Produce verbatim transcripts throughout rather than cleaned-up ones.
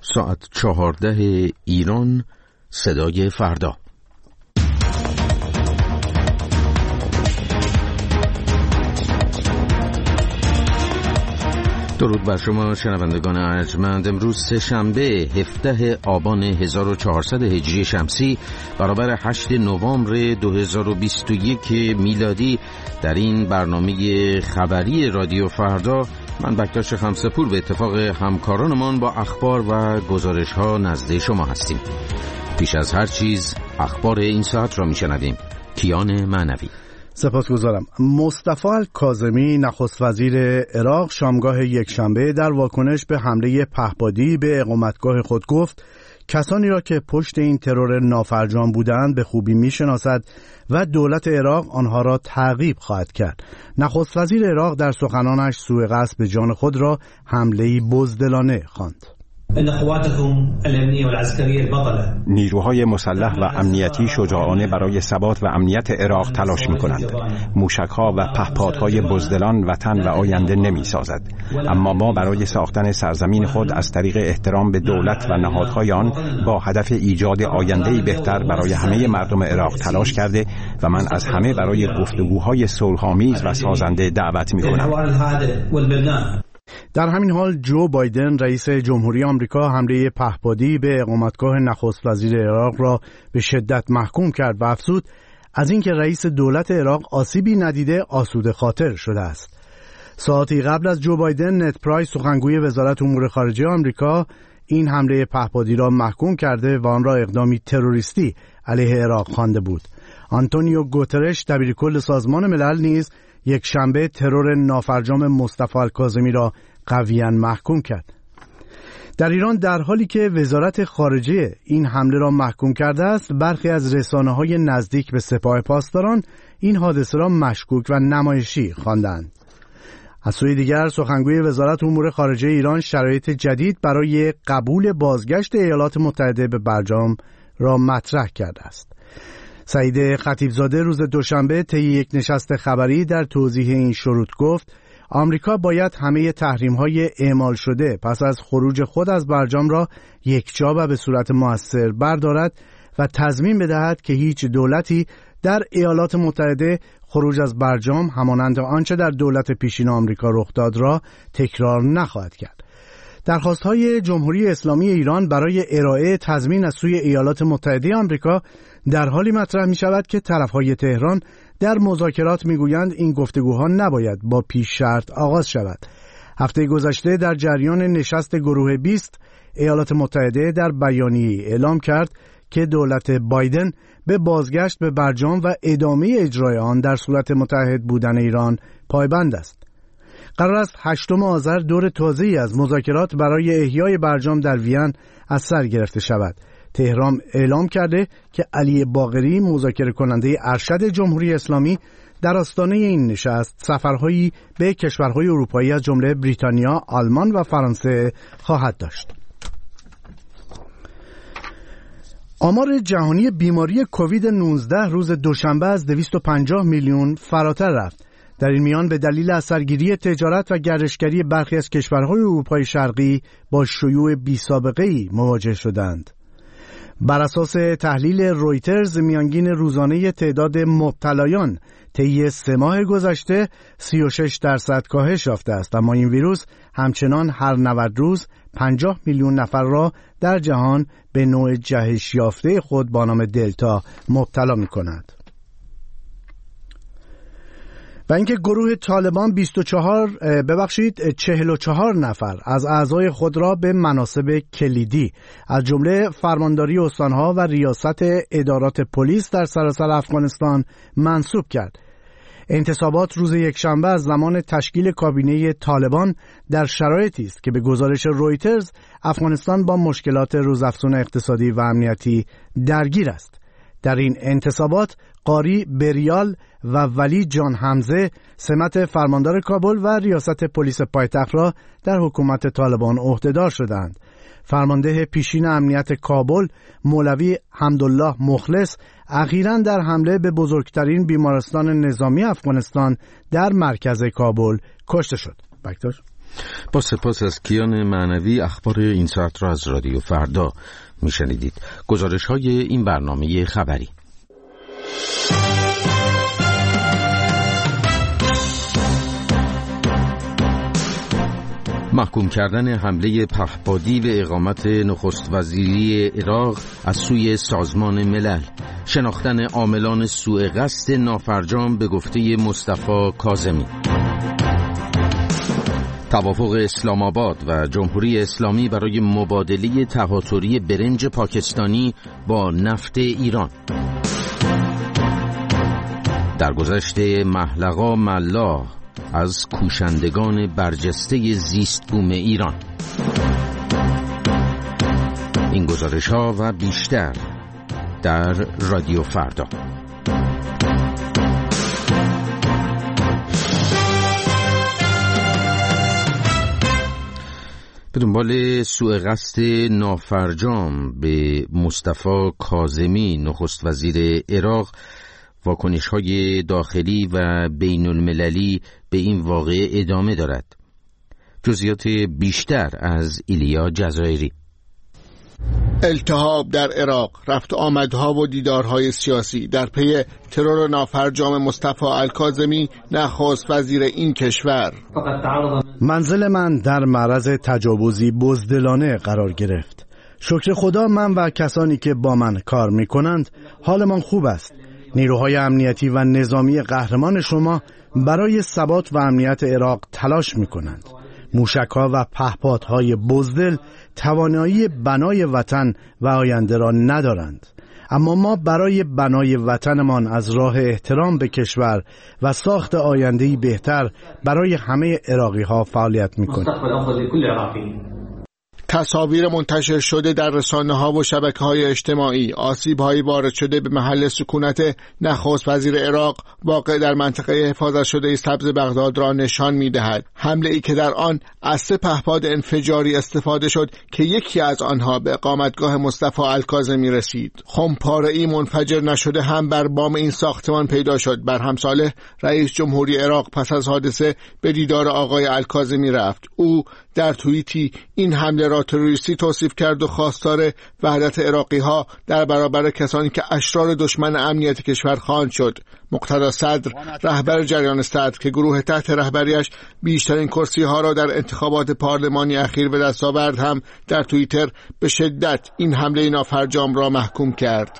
ساعت چهارده ایران، صدای فردا. درود بر شما شنوندگان ارجمند. امروز سه شنبه هفدهم آبان هزار و چهارصد هجری شمسی برابر هشتم نوامبر دو هزار و بیست و یک میلادی. در این برنامه خبری رادیو فردا من بکتاش خمسه‌پور به اتفاق همکارانمان با اخبار و گزارش‌ها نزد شما هستیم. پیش از هر چیز اخبار این ساعت را میشنویم. کیان معنوی. سپاسگزارم. مصطفی الکاظمی نخست وزیر عراق شامگاه یکشنبه در واکنش به حمله پهپادی به اقامتگاه خود گفت کسانی را که پشت این ترور نافرجام بودند به خوبی میشناسد و دولت عراق آنها را تعقیب خواهد کرد. نخست وزیر عراق در سخنانش سوء قصد به جان خود را حمله‌ای بزدلانه خواند. نیروهای مسلح و امنیتی شجاعانه برای ثبات و امنیت عراق تلاش می‌کنند. موشک‌ها و پهپادهای بزدلان وطن و آینده نمی‌سازد، اما ما برای ساختن سرزمین خود از طریق احترام به دولت و نهادهای آن با هدف ایجاد آینده‌ای بهتر برای همه مردم عراق تلاش کرده و من از همه برای گفتگوهای صلح‌آمیز و سازنده دعوت می‌کنم. در همین حال جو بایدن رئیس جمهوری آمریکا حمله پهپادی به اقامتگاه نخست وزیر عراق را به شدت محکوم کرد و افزود از اینکه رئیس دولت عراق آسیبی ندیده آسوده خاطر شده است. ساعتی قبل از جو بایدن، نت پرایس سخنگوی وزارت امور خارجه آمریکا این حمله پهپادی را محکوم کرده و آن را اقدامی تروریستی علیه عراق خوانده بود. آنتونیو گوترش دبیرکل سازمان ملل نیز یک شنبه ترور نافرجام مصطفی الکاظمی را قویاً محکوم کرد. در ایران در حالی که وزارت خارجه این حمله را محکوم کرده است، برخی از رسانه‌های نزدیک به سپاه پاسداران این حادثه را مشکوک و نمایشی خواندند. از سوی دیگر سخنگوی وزارت امور خارجه ایران شرایط جدید برای قبول بازگشت ایالات متحده به برجام را مطرح کرده است. سعید خطیبزاده روز دوشنبه طی یک نشست خبری در توضیح این شروط گفت آمریکا باید همه تحریم‌های اعمال شده پس از خروج خود از برجام را یکجا و به صورت مؤثر بردارد و تضمین بدهد که هیچ دولتی در ایالات متحده خروج از برجام همانند آنچه در دولت پیشین آمریکا رخ داد را تکرار نخواهد کرد. درخواست‌های جمهوری اسلامی ایران برای ارائه تضمین از سوی ایالات متحده آمریکا در حالی مطرح می شود که طرفهای تهران در مذاکرات می گویند این گفتگوها نباید با پیش شرط آغاز شود. هفته گذشته در جریان نشست گروه بیست ایالات متحده در بیانیه‌ای اعلام کرد که دولت بایدن به بازگشت به برجام و ادامه اجرای آن در صورت متحد بودن ایران پایبند است. قرار است هشتم آذر دور تازه‌ای از مذاکرات برای احیای برجام در وین از سر گرفته شود. تهران اعلام کرده که علی باقری مذاکره کننده ارشد جمهوری اسلامی در آستانه این نشست سفرهایی به کشورهای اروپایی از جمله بریتانیا، آلمان و فرانسه خواهد داشت. آمار جهانی بیماری کووید نوزده روز دوشنبه از دویست و پنجاه میلیون فراتر رفت. در این میان به دلیل اثرگیری تجارت و گردشگری برخی از کشورهای اروپای شرقی با شیوع بی‌سابقه‌ای مواجه شدند. بر اساس تحلیل رویترز میانگین روزانه تعداد مبتلایان طی سه ماه گذشته سی و شش درصد کاهش یافته است، اما این ویروس همچنان هر نود روز پنجاه میلیون نفر را در جهان به نوع جهش یافته خود با نام دلتا مبتلا می‌کند. و اینکه گروه طالبان بیست و چهار ببخشید چهل و چهار نفر از اعضای خود را به مناصب کلیدی از جمله فرمانداری استانها و ریاست ادارات پلیس در سراسر افغانستان منصوب کرد. انتصابات روز یکشنبه از زمان تشکیل کابینه طالبان در شرایطی است که به گزارش رویترز افغانستان با مشکلات روزافزون اقتصادی و امنیتی درگیر است. در این انتصابات قاری بریال و ولی جان حمزه سمت فرماندار کابل و ریاست پلیس پایتخت را در حکومت طالبان عهدهدار شدند. فرمانده پیشین امنیت کابل مولوی حمدالله مخلص اخیراً در حمله به بزرگترین بیمارستان نظامی افغانستان در مرکز کابل کشته شد. بکتاش با سپاس از کیان معنوی اخبار این ساعت را از رادیو فردا میشنیدید. گزارش های این برنامه خبری. محکوم کردن حمله پهپادی به اقامت نخست وزیری عراق از سوی سازمان ملل، شناختن عاملان سوء قصد نافرجام به گفته مصطفی کاظمی، توافق اسلام آباد و جمهوری اسلامی برای مبادله تهاتری برنج پاکستانی با نفت ایران، درگذشت محلقا ملا از کوشندگان برجسته زیست بوم ایران. این گزارش ها و بیشتر در رادیو فردا. به دنبال سوء قصد نافرجام به مصطفی کاظمی نخست وزیر عراق، واکنش‌های داخلی و بین المللی به این واقعه ادامه دارد. جزئیات بیشتر از ایلیا جزایری. التهاب در عراق، رفت آمدها و دیدارهای سیاسی در پی ترور نافرجام مصطفی الکاظمی نخست وزیر این کشور. منزل من در معرض تجاوزی بزدلانه قرار گرفت. شکر خدا من و کسانی که با من کار می‌کنند حالمان خوب است. نیروهای امنیتی و نظامی قهرمان شما برای ثبات و امنیت عراق تلاش می‌کنند. موشک‌ها و پهپادهای بزدل توانایی بنای وطن و آینده را ندارند، اما ما برای بنای وطنمان از راه احترام به کشور و ساخت آینده‌ای بهتر برای همه عراقی‌ها فعالیت می‌کنیم. تصاویر منتشر شده در رسانه‌ها و شبکه‌های اجتماعی آسیب‌هایی وارد شده به محل سکونت نخست وزیر عراق واقع در منطقه حفاظت شده سبز بغداد را نشان می‌دهد. حمله‌ای که در آن از سه پهپاد انفجاری استفاده شد که یکی از آنها به اقامتگاه مصطفی الکاظمی رسید. خمپاره‌ای منفجر نشده هم بر بام این ساختمان پیدا شد. برهم صالح رئیس جمهوری عراق پس از حادثه به دیدار آقای الکاظمی رفت. او در توییتی این حمله را تروریستی توصیف کرد و خواستار وحدت عراقی‌ها در برابر کسانی که اشرار دشمن امنیت کشور خواند شد. مقتدا صدر، رهبر جریان صدر که گروه تحت رهبریش بیشترین کرسی‌ها را در انتخابات پارلمانی اخیر به دست آورد، هم در توییتر به شدت این حمله نافرجام را محکوم کرد.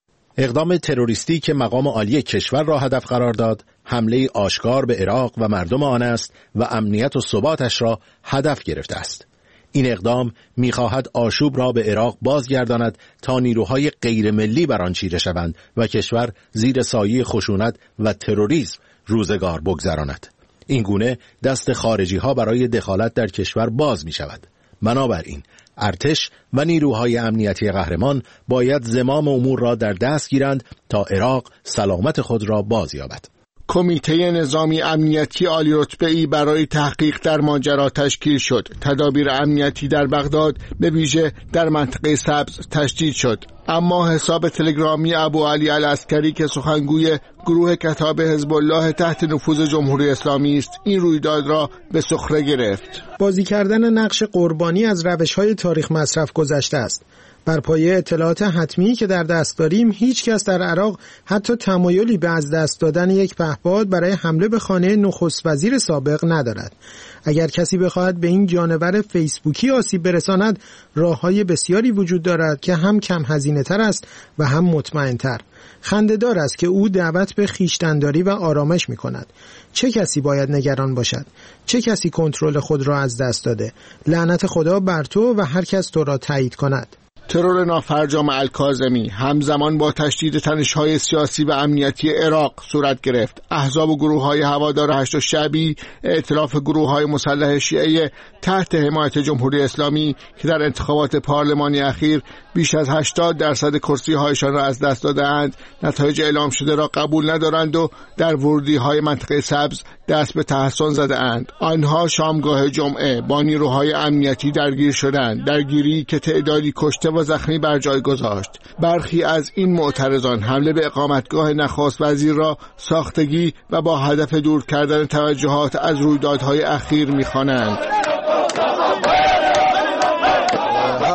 اقدام تروریستی که مقام عالی کشور را هدف قرار داد، حمله آشکار به عراق و مردم آن است و امنیت و ثباتش را هدف گرفته است. این اقدام می‌خواهد آشوب را به عراق بازگرداند تا نیروهای غیرملی بر آن چیره شوند و کشور زیر سایه خشونت و تروریسم روزگار بگذراند. این گونه دست خارجی‌ها برای دخالت در کشور باز می‌شود. بنابراین ارتش و نیروهای امنیتی قهرمان باید زمام امور را در دست گیرند تا عراق سلامت خود را بازیابد. کمیته نظامی امنیتی عالی رتبه‌ای برای تحقیق در ماجرا تشکیل شد. تدابیر امنیتی در بغداد به ویژه در منطقه سبز تشدید شد. اما حساب تلگرامی ابو علی العسکری که سخنگوی گروه کتاب حزب الله تحت نفوذ جمهوری اسلامی است، این رویداد را به سخره گرفت. بازی کردن نقش قربانی از روش‌های تاریخ مصرف گذشته است. بر پایه اطلاعات حتمی که در دست داریم، هیچ کس در عراق حتی تمایلی به از دست دادن یک پهپاد برای حمله به خانه نخست وزیر سابق ندارد. اگر کسی بخواهد به این جانور فیسبوکی آسیب برساند، راه‌های بسیاری وجود دارد که هم کم هزینه تر است و هم مطمئن تر. خنده‌دار است که او دعوت به خویشتن‌داری و آرامش می‌کند. چه کسی باید نگران باشد؟ چه کسی کنترل خود را از دست داده؟ لعنت خدا بر تو و هر کس تو را تایید کند. ترور نافرجام الکاظمی همزمان با تشدید تنش‌های سیاسی و امنیتی عراق صورت گرفت. احزاب و گروه‌های هوادار هشت شعبی، ائتلاف گروه‌های مسلح شیعه تحت حمایت جمهوری اسلامی که در انتخابات پارلمانی اخیر بیش از هشتاد درصد کرسی‌هایشان را از دست داده‌اند، نتایج اعلام شده را قبول ندارند و در ورودی‌های منطقه سبز دست به تحصن زده‌اند. آنها شامگاه جمعه با نیروهای امنیتی درگیر شدند، درگیری که تعدادی کشته و زخمی بر جای گذاشت. برخی از این معترضان حمله به اقامتگاه نخست وزیر را ساختگی و با هدف دور کردن توجهات از رویدادهای اخیر می‌خوانند.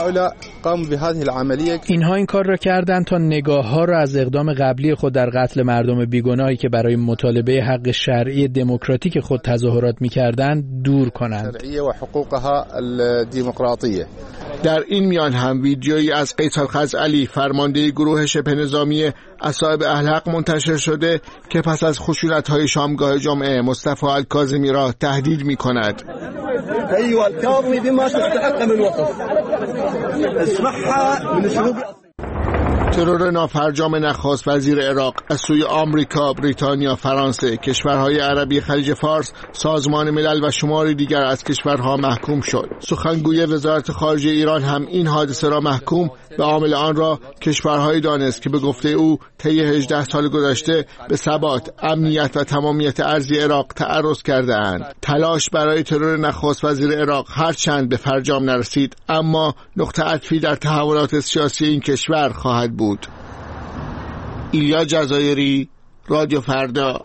هؤلاء قاموا بهذه العملية. اینها این کار را کردند تا نگاه‌ها را از اقدام قبلی خود در قتل مردم بیگناهی که برای مطالبه حق شرعی دموکراتیک خود تظاهرات می‌کردند دور کنند. شرعیه و حقوقها الديمقراطیه. در این میان هم ویدیویی از قیس الخزعلی فرمانده گروه شبه نظامی اصحاب اهل حق منتشر شده که پس از خشونت‌های شامگاه جمعه مصطفی الکاظمی را تهدید می‌کند. أيها الكاظمي بما تستحق من وقف اسمعها من الشعوب. ترور نافرجام نخست وزیر عراق از سوی آمریکا، بریتانیا، فرانسه، کشورهای عربی خلیج فارس، سازمان ملل و شماری دیگر از کشورها محکوم شد. سخنگوی وزارت خارجه ایران هم این حادثه را محکوم و عامل آن را کشورهای دانست که به گفته او طی هجده سال گذشته به ثبات، امنیت و تمامیت ارضی عراق تعرض کرده اند. تلاش برای ترور نخست وزیر عراق هرچند به فرجام نرسید، اما نقطه عطفی در تحولات سیاسی این کشور خواهد بود. ایلیا جزایری، رادیو فردا.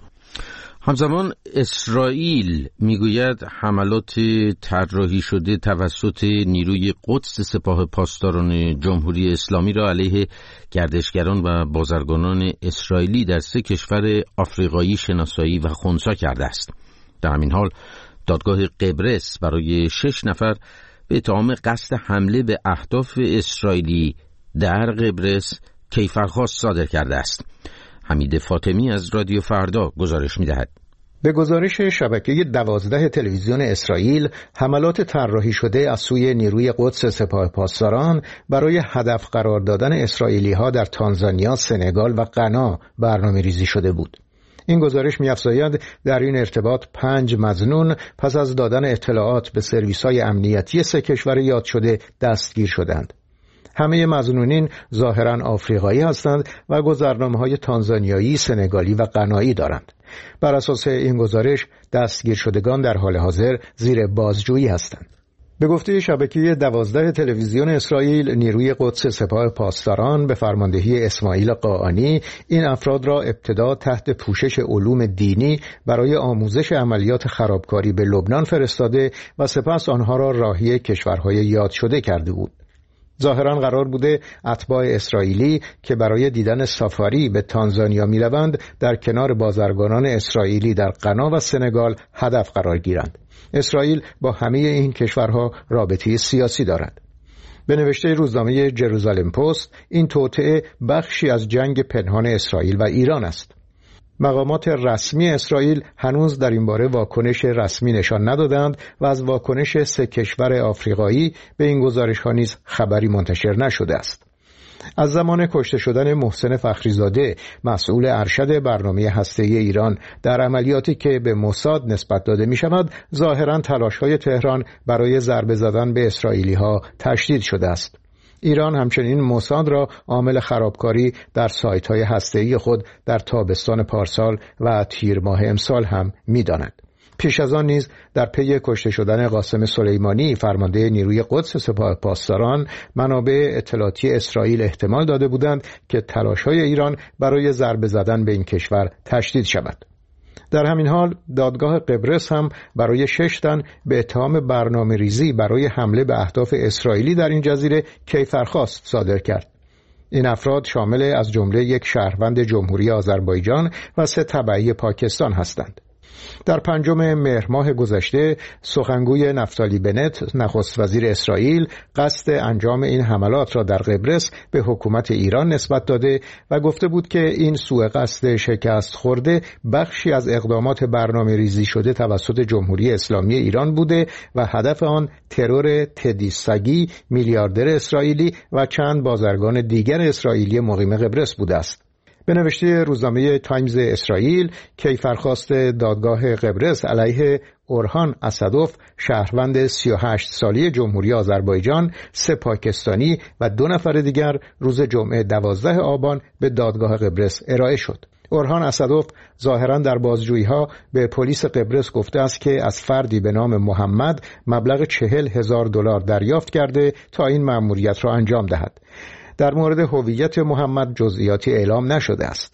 همزمان اسرائیل میگوید حملات طراحی شده توسط نیروی قدس سپاه پاسداران جمهوری اسلامی را علیه گردشگران و بازرگانان اسرائیلی در سه کشور آفریقایی شناسایی و خنثی کرده است. در همین حال دادگاه قبرس برای شش نفر به اتهام قصد حمله به اهداف اسرائیلی در قبرس کیفرخواست صادر کرده است. حمید فاطمی از رادیو فردا گزارش می‌دهد. به گزارش شبکه دوازده تلویزیون اسرائیل، حملات طراحی شده از سوی نیروی قدس سپاه پاسداران برای هدف قرار دادن اسرائیلی‌ها در تانزانیا، سنگال و غنا برنامه‌ریزی شده بود. این گزارش می‌افزاید در این ارتباط پنج مظنون پس از دادن اطلاعات به سرویس‌های امنیتی سه کشور یاد شده دستگیر شدند. همه مظنونین ظاهراً آفریقایی هستند و گذرنامه‌های تانزانیایی، سنگالی و غنایی دارند. بر اساس این گزارش دستگیر شدگان در حال حاضر زیر بازجویی هستند. به گفته شبکه دوازده تلویزیون اسرائیل، نیروی قدس سپاه پاسداران به فرماندهی اسماعیل قاآنی این افراد را ابتدا تحت پوشش علوم دینی برای آموزش عملیات خرابکاری به لبنان فرستاده و سپس آنها را راهی کشورهای یاد شده کرده بود. ظاهراً قرار بوده اتباع اسرائیلی که برای دیدن سافاری به تانزانیا می‌روند در کنار بازرگانان اسرائیلی در غنا و سنگال هدف قرار گیرند. اسرائیل با همه این کشورها رابطه سیاسی دارد. به نوشته روزنامه جروزالم پست، این توطئه بخشی از جنگ پنهان اسرائیل و ایران است. مقامات رسمی اسرائیل هنوز در این باره واکنش رسمی نشان ندادند و از واکنش سه کشور آفریقایی به این گزارش‌ها نیز خبری منتشر نشده است. از زمان کشته شدن محسن فخریزاده، مسئول ارشد برنامه هسته‌ای ایران، در عملیاتی که به موساد نسبت داده می‌شود، ظاهراً تلاش‌های تهران برای ضربه زدن به اسرائیلی‌ها تشدید شده است. ایران همچنین موساد را عامل خرابکاری در سایت‌های هسته‌ای خود در تابستان پارسال و تیر ماه امسال هم می‌داند. پیش از آن نیز در پی کشته شدن قاسم سلیمانی، فرمانده نیروی قدس سپاه پاسداران، منابع اطلاعاتی اسرائیل احتمال داده بودند که تلاش‌های ایران برای ضربه زدن به این کشور تشدید شود. در همین حال دادگاه قبرس هم برای شش تن به اتهام برنامه ریزی برای حمله به اهداف اسرائیلی در این جزیره کیفرخواست صادر کرد. این افراد شامل از جمله یک شهروند جمهوری آذربایجان و سه تبعی پاکستان هستند. در پنجم مهر ماه گذشته سخنگوی نفتالی بنت، نخست وزیر اسرائیل، قصد انجام این حملات را در قبرس به حکومت ایران نسبت داده و گفته بود که این سوء قصد شکست خورده بخشی از اقدامات برنامه ریزی شده توسط جمهوری اسلامی ایران بوده و هدف آن ترور تدی سگی، میلیاردر اسرائیلی و چند بازرگان دیگر اسرائیلی مقیم قبرس بوده است. به نوشته روزنامه تایمز اسرائیل، کیفرخواست دادگاه قبرس علیه اورهان اسدوف، شهروند سی و هشت سالی جمهوری آذربایجان، سه پاکستانی و دو نفر دیگر روز جمعه دوازده آبان به دادگاه قبرس ارائه شد. اورهان اسدوف ظاهراً در بازجویی‌ها به پلیس قبرس گفته است که از فردی به نام محمد مبلغ چهل هزار دلار دریافت کرده تا این مأموریت را انجام دهد. در مورد هویت محمد جزئیاتی اعلام نشده است.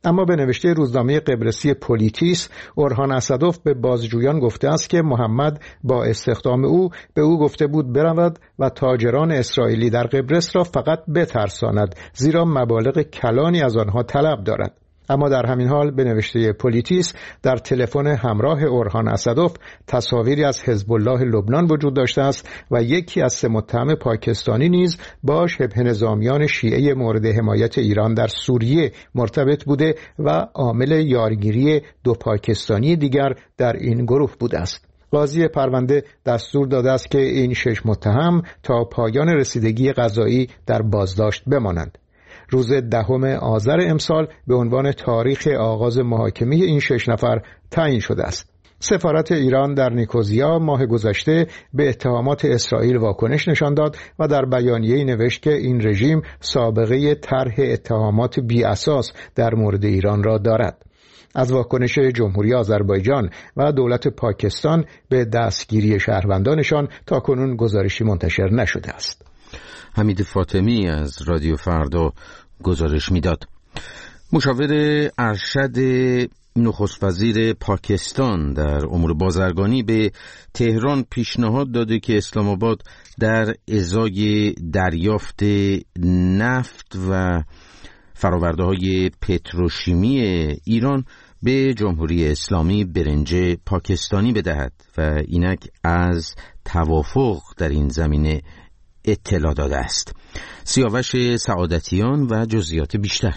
اما به نوشته روزنامه قبرسی پولیتیس، اورهان اسدوف به بازجویان گفته است که محمد با استخدام او به او گفته بود برود و تاجران اسرائیلی در قبرس را فقط بترساند، زیرا مبالغ کلانی از آنها طلب دارد. اما در همین حال به نوشته پولیتیس در تلفن همراه اورهان اسدوف تصاویری از حزب الله لبنان وجود داشته است و یکی از سه متهم پاکستانی نیز با شبه نظامیان شیعه مورد حمایت ایران در سوریه مرتبط بوده و عامل یارگیری دو پاکستانی دیگر در این گروه بوده است. قاضی پرونده دستور داده است که این شش متهم تا پایان رسیدگی قضایی در بازداشت بمانند. روز دهم آذر امسال به عنوان تاریخ آغاز محاکمه این شش نفر تعیین شده است. سفارت ایران در نیکوزیا ماه گذشته به اتهامات اسرائیل واکنش نشان داد و در بیانیه‌ای نوشت که این رژیم سابقه طرح اتهامات بی اساس در مورد ایران را دارد. از واکنش جمهوری آذربایجان و دولت پاکستان به دستگیری شهروندانشان تاکنون گزارشی منتشر نشده است. حمید فاطمی از رادیو فردا گزارش میداد. مشاور ارشد نخست وزیر پاکستان در امور بازرگانی به تهران پیشنهاد داده که اسلام آباد در ازای دریافت نفت و فرآورده‌های پتروشیمی ایران به جمهوری اسلامی برنج پاکستانی بدهد و اینک از توافق در این زمینه اطلاع داده است. سیاوش سعادتیان و جزئیات بیشتر.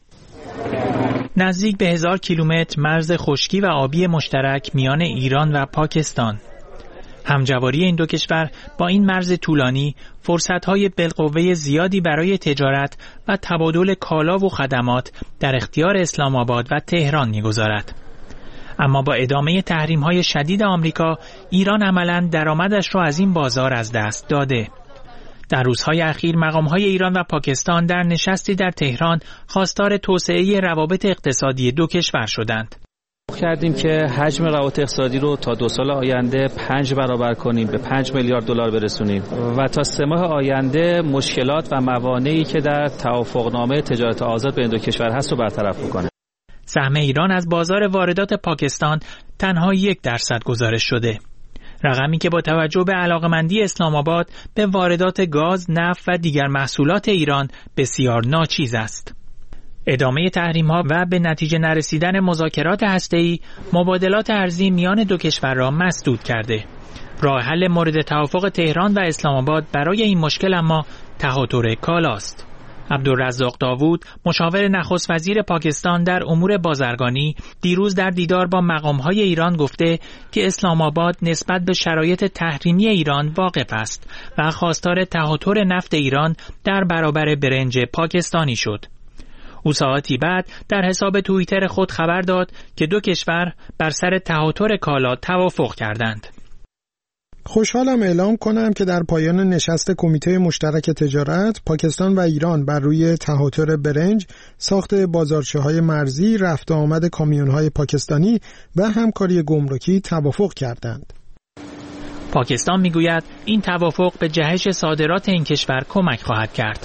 نزدیک به هزار کیلومتر مرز خشکی و آبی مشترک میان ایران و پاکستان. همجواری این دو کشور با این مرز طولانی فرصت‌های بالقوه زیادی برای تجارت و تبادل کالا و خدمات در اختیار اسلام آباد و تهران می‌گذارد. اما با ادامه تحریم‌های شدید آمریکا، ایران عملاً درآمدش را از این بازار از دست داده. در روزهای اخیر مقام‌های ایران و پاکستان در نشستی در تهران خواستار توسعه روابط اقتصادی دو کشور شدند. کردیم که حجم روابط اقتصادی رو تا دو سال آینده پنج برابر کنیم، به پنج میلیارد دلار برسونیم و تا سه ماه آینده مشکلات و موانعی که در توافقنامه تجارت آزاد بین دو کشور هست رو برطرف بکنه. سهم ایران از بازار واردات پاکستان تنها یک درصد گزارش شده. رقمی که با توجه به علاقمندی اسلام آباد به واردات گاز، نفت و دیگر محصولات ایران بسیار ناچیز است. ادامه تحریم‌ها و به نتیجه نرسیدن مذاکرات هسته‌ای مبادلات ارزی میان دو کشور را مسدود کرده. راه حل مورد توافق تهران و اسلام آباد برای این مشکل اما تهاتر کالاست. عبدالرزاق داوود، مشاور نخست وزیر پاکستان در امور بازرگانی، دیروز در دیدار با مقام‌های ایران گفته که اسلام آباد نسبت به شرایط تحریمی ایران واقف است و خواستار تهاتر نفت ایران در برابر برنج پاکستانی شد. او ساعتی بعد در حساب توییتر خود خبر داد که دو کشور بر سر تهاتر کالا توافق کردند. خوشحالم اعلام کنم که در پایان نشست کمیته مشترک تجارت پاکستان و ایران بر روی تهاتر برنج، ساخت بازارچه‌های مرزی، رفت و آمد کامیون‌های پاکستانی و همکاری گمرکی توافق کردند. پاکستان میگوید این توافق به جهش صادرات این کشور کمک خواهد کرد.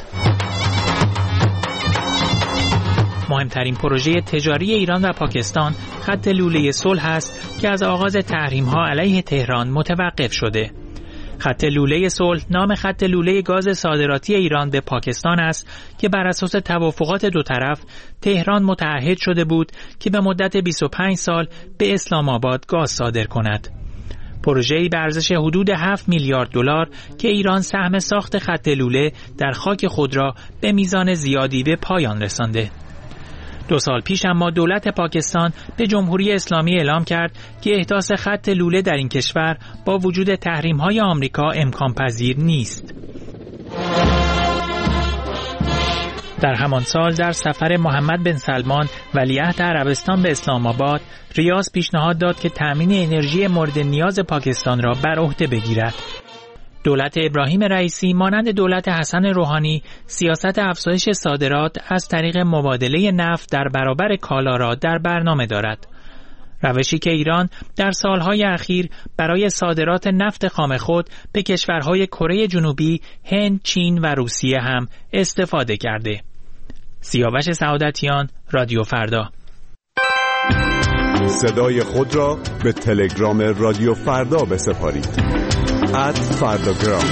مهمترین پروژه تجاری ایران و پاکستان خط لوله صلح است که از آغاز تحریم‌ها علیه تهران متوقف شده. خط لوله صلح نام خط لوله گاز صادراتی ایران به پاکستان است که بر اساس توافقات دو طرف تهران متعهد شده بود که به مدت بیست و پنج سال به اسلام آباد گاز صادر کند. پروژه‌ای به ارزش حدود هفت میلیارد دلار که ایران سهم ساخت خط لوله در خاک خود را به میزان زیادی به پایان رسانده. دو سال پیش اما دولت پاکستان به جمهوری اسلامی اعلام کرد که احداث خط لوله در این کشور با وجود تحریم‌های آمریکا امکان پذیر نیست. در همان سال در سفر محمد بن سلمان ولیعهد عربستان به اسلام آباد، ریاض پیشنهاد داد که تأمین انرژی مورد نیاز پاکستان را بر عهده بگیرد. دولت ابراهیم رئیسی مانند دولت حسن روحانی سیاست افزایش صادرات از طریق مبادله نفت در برابر کالا را در برنامه دارد. روشی که ایران در سالهای اخیر برای صادرات نفت خام خود به کشورهای کره جنوبی، هند، چین و روسیه هم استفاده کرده. سیاوش سعادتیان، رادیو فردا. صدای خود را به تلگرام رادیو فردا بسپارید. ات فرداگرام.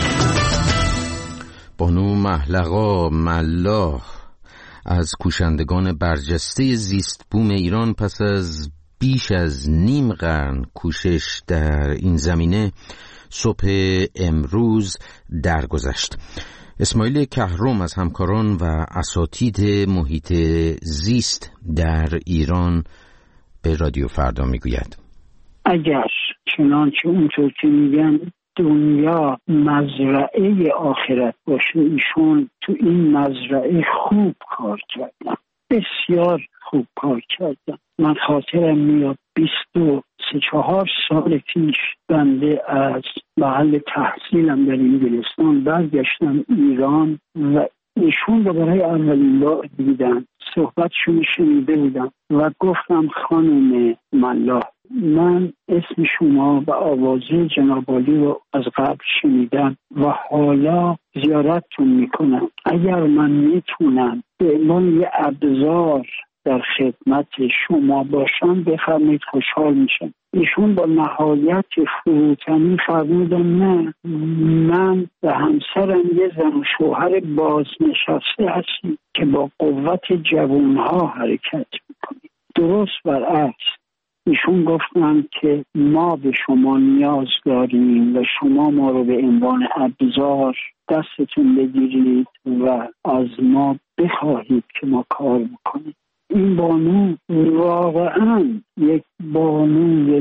بانو محلقا ملاح از کوشندگان برجسته زیست بوم ایران پس از بیش از نیم قرن کوشش در این زمینه صبح امروز درگذشت. اسماعیل کهرم از همکاران و اساتید محیط زیست در ایران به رادیو فردا میگوید اگر چنانچه اونطور که میگن دنیا مزرعه آخرت باشه، ایشون تو این مزرعه خوب کار کردن، بسیار خوب کار کردن. من خاطرم میاد بیست و سه چهار سال پیش بنده از محل تحصیلم در انگلستان برگشتم ایران و ایشون رو برای اولین بار دیدم، صحبتشون شنیده بودم و گفتم خانم ملاح، من اسم شما و آوازه جناب عالی رو از قبل شنیدم و حالا زیارتتون میکنم. اگر من میتونم به عنوان یه ابزار در خدمت شما باشم بفرمایید، خوشحال میشم. ایشون با نهایت فروتنی فرمودن نه، من و همسرم یه زن و شوهر بازنشسته هستیم که با قوت جوانها حرکت میکنیم. درست برعکس، ایشون گفتن که ما به شما نیاز داریم و شما ما رو به عنوان ابزار دستتون بگیرید و از ما بخواهید که ما کار بکنیم. این بانو واقعا یک بانوی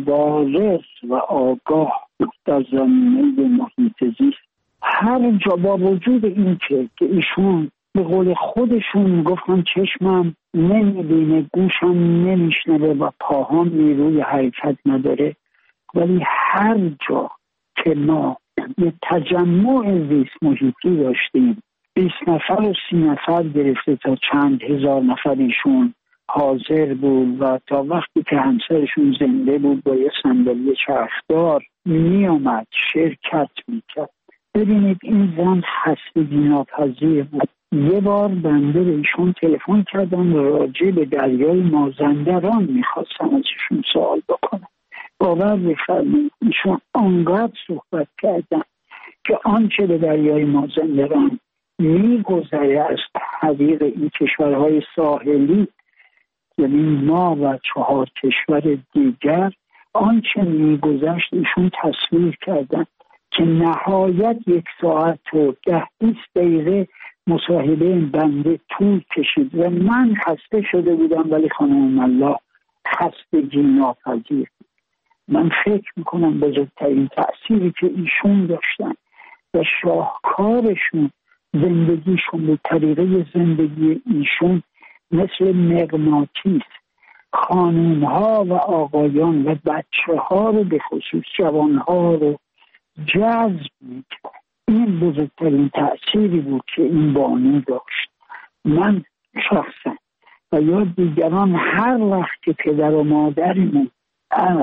مبارز و آگاه در زمینه محیط زیست. هر جا با وجود این که ایشون به قول خودشون گفتن چشمم نمیبینه، گوشم نمیشنوه و پاهام نیروی حرکت نداره، ولی هر جا که ما یه تجمع زیست محیطی داشتیم، بیست نفر و سی نفر گرفته تا چند هزار نفر ایشون حاضر بود و تا وقتی که همسرشون زنده بود با یه صندلی چرخدار می آمد شرکت میکرد. ببینید این زن خستگی ناپذیر بود. یه بار بنده به ایشون تلفن کردم راجع به دریای مازندران میخواستم ازشون سوال بکنم. باور بفرمایید ایشون آنقدر صحبت کردن که آنچه به دریای مازندران میگذره از طریق این کشورهای ساحلی، یعنی ما و چهار کشور دیگر، آنچه میگذشت ایشون تصویر کردن که نهایت یک ساعت و ده بیست دقیقه مصاحبه بنده طول کشید و من خسته شده بودم، ولی خانم ملاح خستگی ناپذیر. من فکر میکنم بزرگترین تأثیری که ایشون داشتن و شاهکارشون زندگیشون به طریقه زندگی ایشون مثل مغناطیس خانومها و آقایان و بچه ها رو به خصوص جوانها رو جذب میکرد. این بزرگترین تأثیری بود که این بانو داشت. من شخصا و یا دیگران هر وقت که پدر و مادرمون از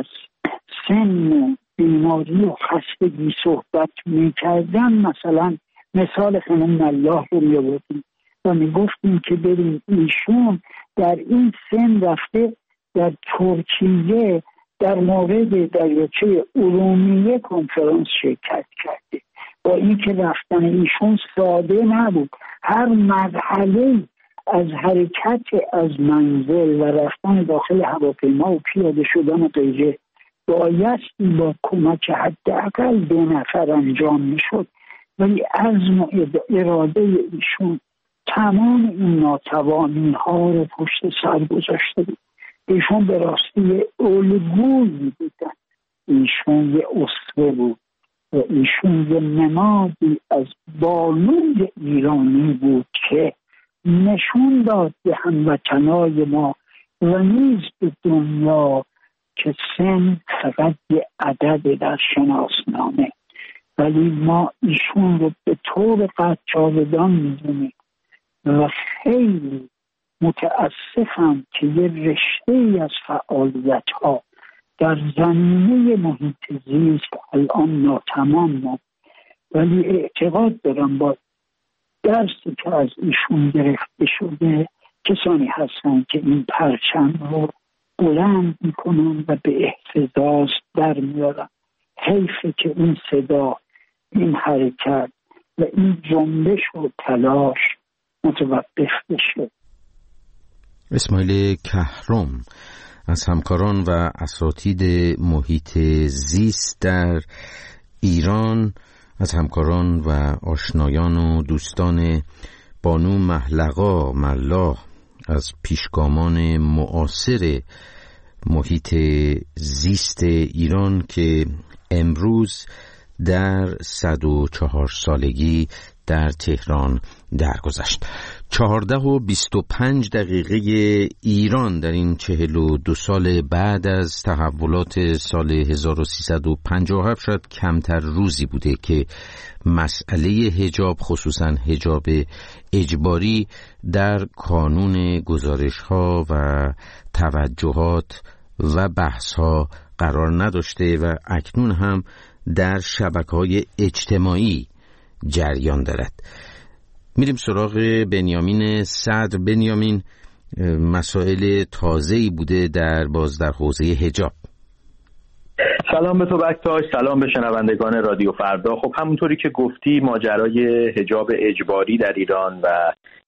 سن و بیماری و خستگی صحبت میکردن، مثلا مثال خانم ملاح رو می‌آوردیم و میگفتیم که بریم ایشون در این سن رفته در ترکیه در مورد دریاچه ارومیه کنفرانس شرکت کرده. با اینکه رفتن ایشون ساده نبود، هر مرحله از حرکت از منزل و رفتن داخل هواپیما و پیاده شدن و غیره بایستی با کمک حداقل دو نفر انجام میشد، ولی عزم و اراده ایشون تمام این ناتوانی ها رو پشت سر گذاشته بود. ایشون به راستی الگویی بودن، ایشون یه اسوه بود و ایشون یه نمادی از بانوی ایرانی بود که نشون داد به هموطنای ما و نیز به دنیا که سن فقط یه عدد در شناسنامه، ولی ما ایشون رو به طور قطع جاودان میدونیم و خیلی متاسفم که یه رشته ای از فعالیت ها در زمینه محیط زیست الان ناتمام بود، ولی اعتقاد دارم با درسی که از ایشون گرفته شده کسانی هستن که این پرچم رو بلند میکنن و به اهتزاز در میارن. حیفه که این صدا، این حرکت و این جنبش و تلاش متوقف بشه. اسماعیل کهرم از همکاران و اساتید محیط زیست در ایران، از همکاران و آشنایان و دوستان بانو محلقا ملاح از پیشگامان معاصر محیط زیست ایران که امروز در صد و چهار سالگی در تهران درگذشت. چهارده و بیست و پنج دقیقه ایران در این چهل و دو سال بعد از تحولات سال هزار و سیصد و پنجاه و هفت شاید کمتر روزی بوده که مسئله حجاب، خصوصا حجاب اجباری، در کانون گزارش‌ها و توجهات و بحث‌ها قرار نداشته و اکنون هم در شبکه‌های اجتماعی جریان دارد. میریم سراغ بنیامین صدر. بنیامین، مسائل تازه‌ای بوده در باز در حوزه حجاب. سلام به تو بکتاش، سلام به شنوندگان رادیو فردا. خب همونطوری که گفتی ماجرای حجاب اجباری در ایران و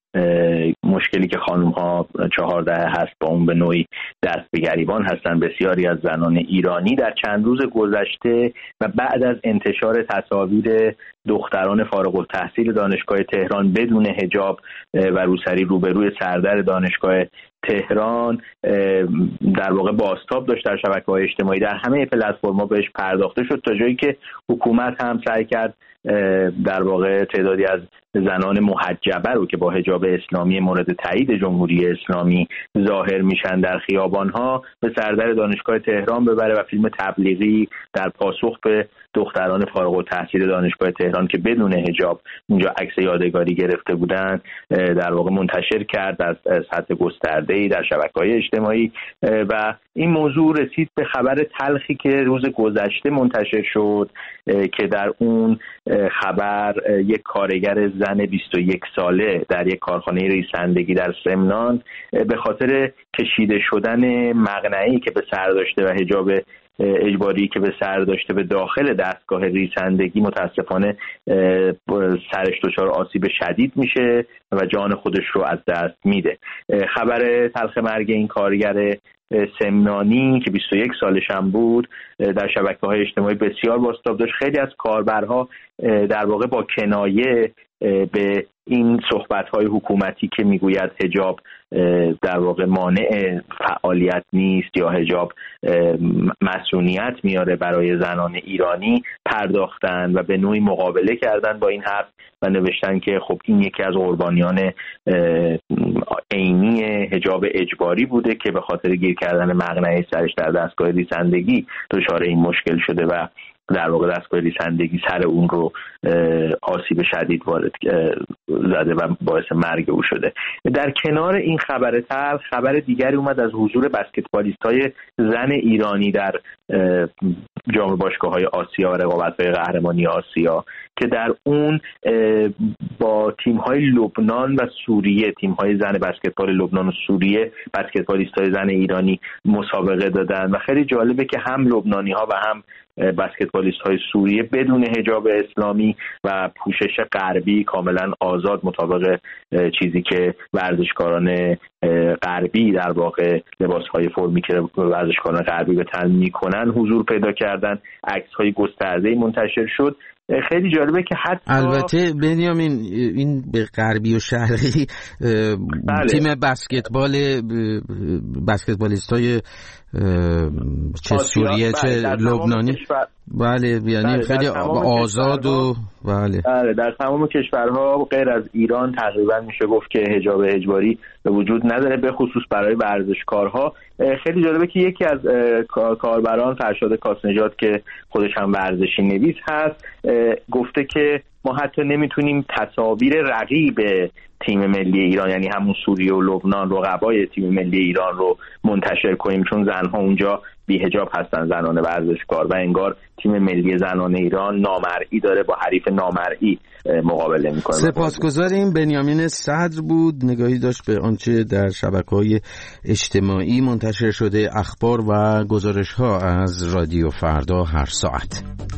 مشکلی که خانم ها چهارده هست با اون به نوعی دست به گریبان هستن بسیاری از زنان ایرانی در چند روز گذشته و بعد از انتشار تصاویر دختران فارغ التحصیل دانشگاه تهران بدون حجاب و روسری روبروی سردر دانشگاه تهران در واقع بازتاب داشت در شبکه‌های اجتماعی، در همه پلتفرم‌ها بهش پرداخته شد تا جایی که حکومت هم سعی کرد در واقع تعدادی از زنان محجبه رو که با حجاب اسلامی مورد تایید جمهوری اسلامی ظاهر میشن در خیابان‌ها به سردر دانشگاه تهران ببره و فیلم تبلیغی در پاسخ به دختران فارغ التحصیل دانشگاه تهران که بدون حجاب اونجا عکس یادگاری گرفته بودن در واقع منتشر کرد از سطح گسترده‌ای در شبکه‌های اجتماعی و این موضوع رسید به خبر تلخی که روز گذشته منتشر شد که در اون خبر یک کارگر زن بیست و یک ساله در یک کارخانه ریسندگی در سمنان به خاطر کشیده شدن مقنعه‌ای که به سر داشته و حجاب اجباری که به سر داشته به داخل دستگاه ریسندگی متاسفانه سرش دچار آسیب شدید میشه و جان خودش رو از دست میده. خبر تلخ مرگ این کارگر سمنانی که بیست و یک سالش هم بود در شبکه‌های اجتماعی بسیار بازتاب داشت. خیلی از کاربرها در واقع با کنایه به این صحبت‌های حکومتی که میگوید حجاب در واقع مانع فعالیت نیست یا حجاب مسئولیت میاره برای زنان ایرانی پرداختن و به نوعی مقابله کردن با این حرف و نوشتن که خب این یکی از قربانیان عینی حجاب اجباری بوده که به خاطر گیر کردن مقنعه سرش در دستگاه ریسندگی دچار این مشکل شده و در واقع دستگاه ریسندگی سر اون رو آسیب شدید وارد زده و باعث مرگ او شده. در کنار این خبر تلخ خبر دیگری اومد از حضور بسکتبالیست‌های زن ایرانی در جام باشگاه‌های آسیا و رقابت‌های قهرمانی آسیا که در اون با تیم‌های لبنان و سوریه، تیم‌های زن بسکتبال لبنان و سوریه، بسکتبالیست‌های زن ایرانی مسابقه دادن و خیلی جالبه که هم لبنانی‌ها و هم بسکتبالیست‌های سوریه بدون حجاب اسلامی و پوشش غربی کاملا آزاد مطابق چیزی که ورزشکاران غربی در واقع لباس‌های فرمی که ورزشکاران غربی به تن می‌کنن حضور پیدا کردن. عکس‌های گسترده‌ای منتشر شد. خیلی جالبه که حتی البته بنیامین این به غربی و شرقی بله. تیم بسکتبال بسکتبالیستای چه سوریه چه لبنانی بله یعنی بله. خیلی آزاد و بله. بله در تمام کشورها غیر از ایران تقریبا میشه گفت که حجاب اجباری به وجود نداره، به خصوص برای ورزشکارها. خیلی جالبه که یکی از کاربران فرشاد کاسنژاد که خودش هم ورزشی نویس هست گفته که ما حتی نمیتونیم تصاویر رقیب تیم ملی ایران، یعنی همون سوریه و لبنان، رقبای تیم ملی ایران رو منتشر کنیم، چون زنها اونجا بی‌حجاب هستن، زنان ورزشکار، و انگار تیم ملی زنان ایران نامرئی داره با حریف نامرئی مقابله میکنه. سپاسگزاریم. بنیامین صدر بود، نگاهی داشت به آنچه در شبکه‌های اجتماعی منتشر شده، اخبار و گزارش‌ها از رادیو فردا هر ساعت.